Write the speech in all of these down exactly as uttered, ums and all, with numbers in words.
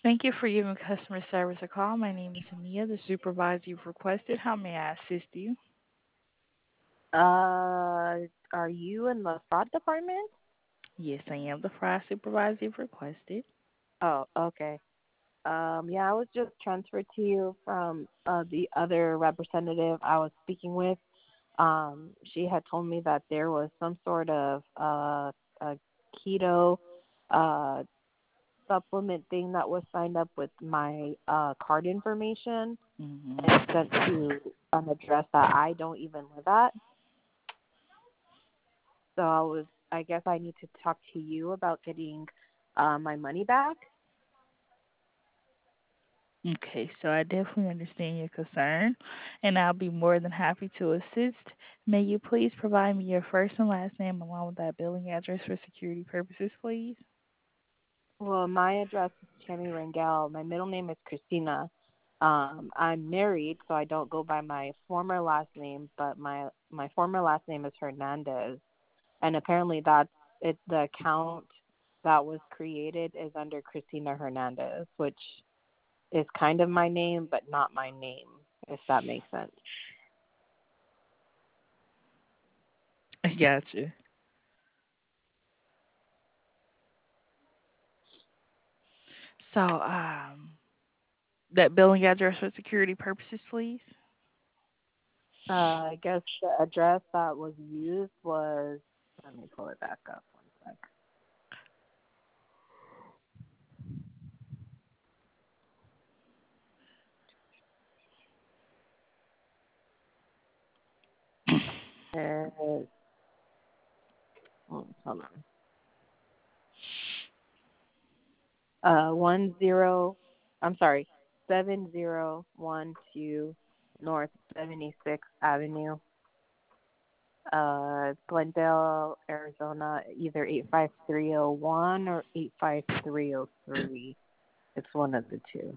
Thank you for giving customer service a call. My name is Ania, the supervisor you've requested. How may I assist you? Uh, are you in the fraud department? Yes, I am the fraud supervisor you've requested. Oh, okay. Um, yeah, I was just transferred to you from uh, the other representative I was speaking with. Um, she had told me that there was some sort of uh, a keto uh, supplement thing that was signed up with my uh, card information and sent Mm-hmm. to an address that I don't even live at. So I was, I guess I need to talk to you about getting uh, my money back. Okay, so I definitely understand your concern, and I'll be more than happy to assist. May you please provide me your first and last name along with that billing address for security purposes, please? Well, my address is Tammy Rangel. My middle name is Christina. Um, I'm married, so I don't go by my former last name, but my my former last name is Hernandez, and apparently that's it. The account that was created is under Christina Hernandez, which is kind of my name, but not my name, if that makes sense. I gotcha. So, um, that billing address for security purposes, please? Uh, I guess the address that was used was. Let me pull it back up one sec. Uh, hold on. Uh, one zero. I'm sorry, seven zero one two North Seventy Sixth Avenue, uh, Glendale, Arizona. Either eight five three zero one or eight five three zero three. It's one of the two.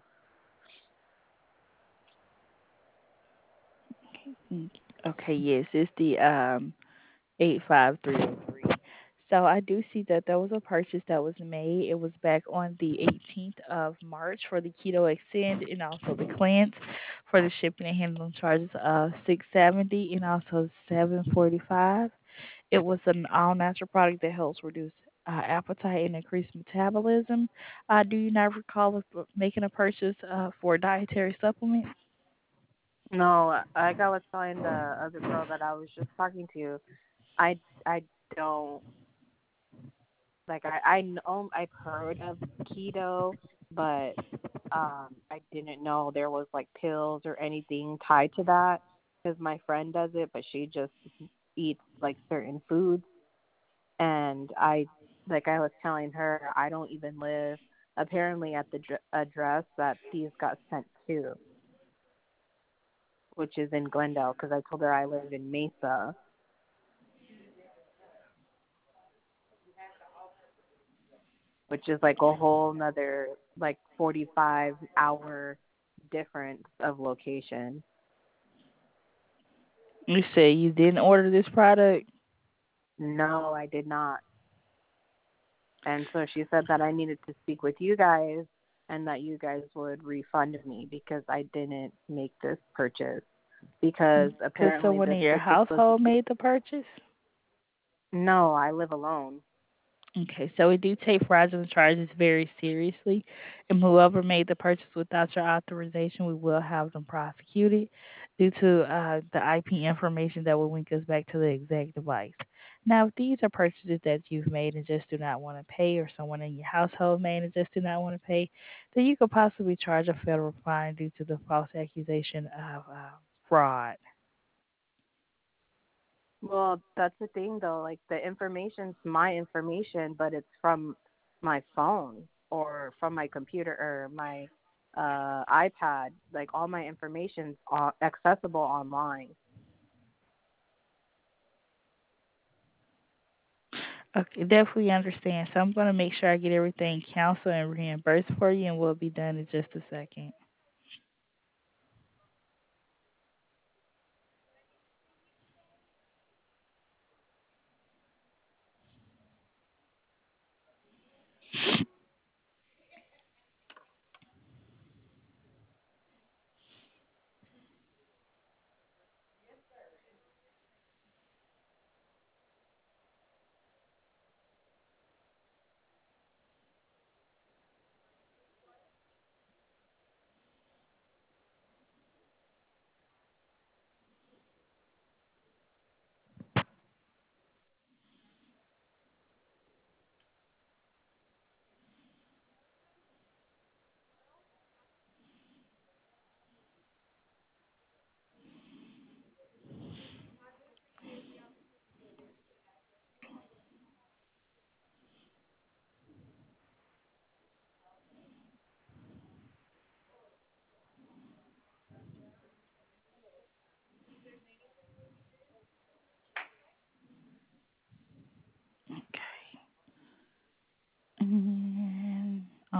Mm, Okay, yes, it's the um eight five three oh three. So I do see that there was a purchase that was made. It was back on the eighteenth of March for the Keto Extend and also the Cleanse for the shipping and handling charges of six seventy and also seven forty five. It was an all natural product that helps reduce uh, appetite and increase metabolism. Uh, do you not recall of making a purchase uh, for a dietary supplement? No, like I was telling the other girl that I was just talking to, I I don't like I I know I've heard of keto, but um I didn't know there was like pills or anything tied to that because my friend does it, but she just eats like certain foods, and I like I was telling her I don't even live apparently at the dr- address that these got sent to, which is in Glendale, because I told her I live in Mesa, which is like a whole another like forty-five hour difference of location. You say you didn't order this product. No, I did not. And so she said that I needed to speak with you guys and that you guys would refund me because I didn't make this purchase. Because Could apparently someone this in your purchase was. household made the purchase? No, I live alone. Okay, so we do take fraudulent charges very seriously, and whoever made the purchase without your authorization, we will have them prosecuted due to uh, the I P information that will link us back to the exact device. Now, if these are purchases that you've made and just do not want to pay, or someone in your household made and just do not want to pay, then you could possibly charge a federal fine due to the false accusation of uh, fraud. Well, that's the thing though. Like the information's my information, but it's from my phone or from my computer or my uh iPad. Like all my information's uh, accessible online. Okay, definitely understand. So I'm going to make sure I get everything canceled and reimbursed for you, and we'll be done in just a second.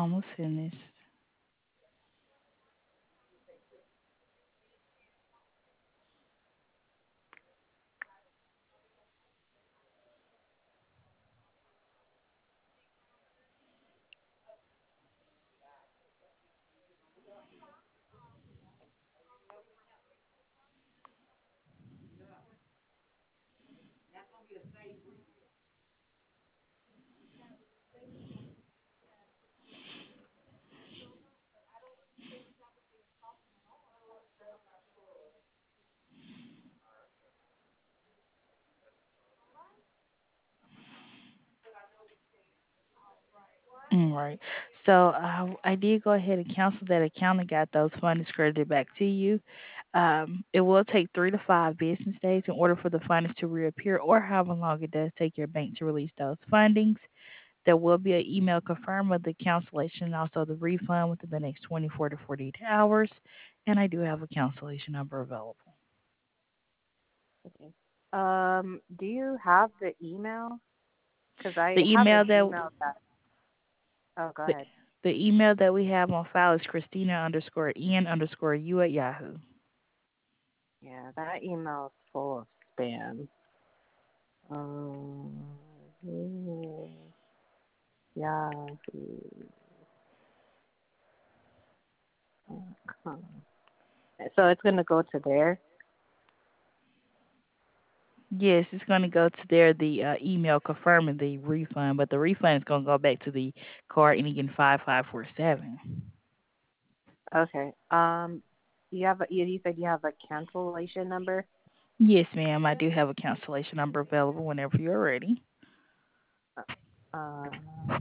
Almost finished. Mm, right. So uh, I did go ahead and cancel that account and got those funds credited back to you. Um, it will take three to five business days in order for the funds to reappear, or however long it does take your bank to release those fundings. There will be an email confirm of the cancellation and also the refund within the next twenty-four to forty-eight hours. And I do have a cancellation number available. Okay. Um, do you have the email? Because I The have email an that email that. Oh, go the, ahead. the email that we have on file is Christina underscore N underscore U at Yahoo. Yeah, that email is full of spam. Um, Yahoo. dot com. So it's gonna go to there. Yes, it's going to go to there, the uh, email confirming the refund, but the refund is going to go back to the card ending in five five four seven. Okay. Um, you have a, you you said you have a cancellation number. Yes, ma'am, I do have a cancellation number available whenever you're ready. Uh,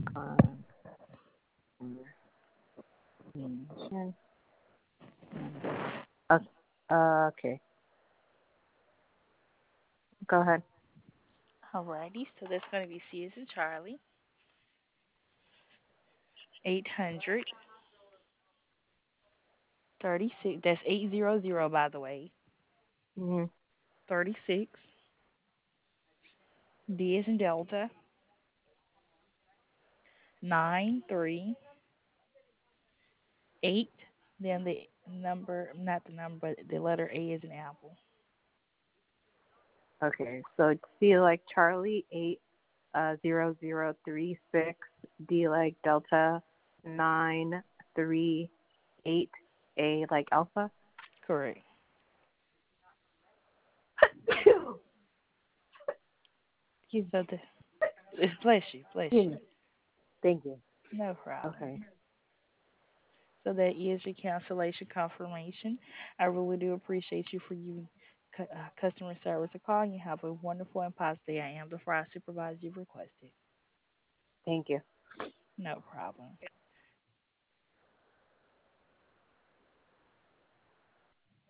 confirmation number. Uh, uh, okay. Go ahead. Alrighty, so that's going to be C as in Charlie, eight hundred thirty-six, that's eight hundred, by the way, Mhm. thirty-six, D as in Delta, nine three eight, then the number, not the number, but the letter A is in Apple. Okay. So C like Charlie eight uh zero zero three six, D like Delta nine three eight, A like Alpha. Correct. Excuse So the, bless you, bless you. me. Thank you. No problem. Okay. So that is your cancellation confirmation. I really do appreciate you for you cu- uh, customer service a call. You have a wonderful and positive day. I am the fry supervisor you requested. Thank you. No problem.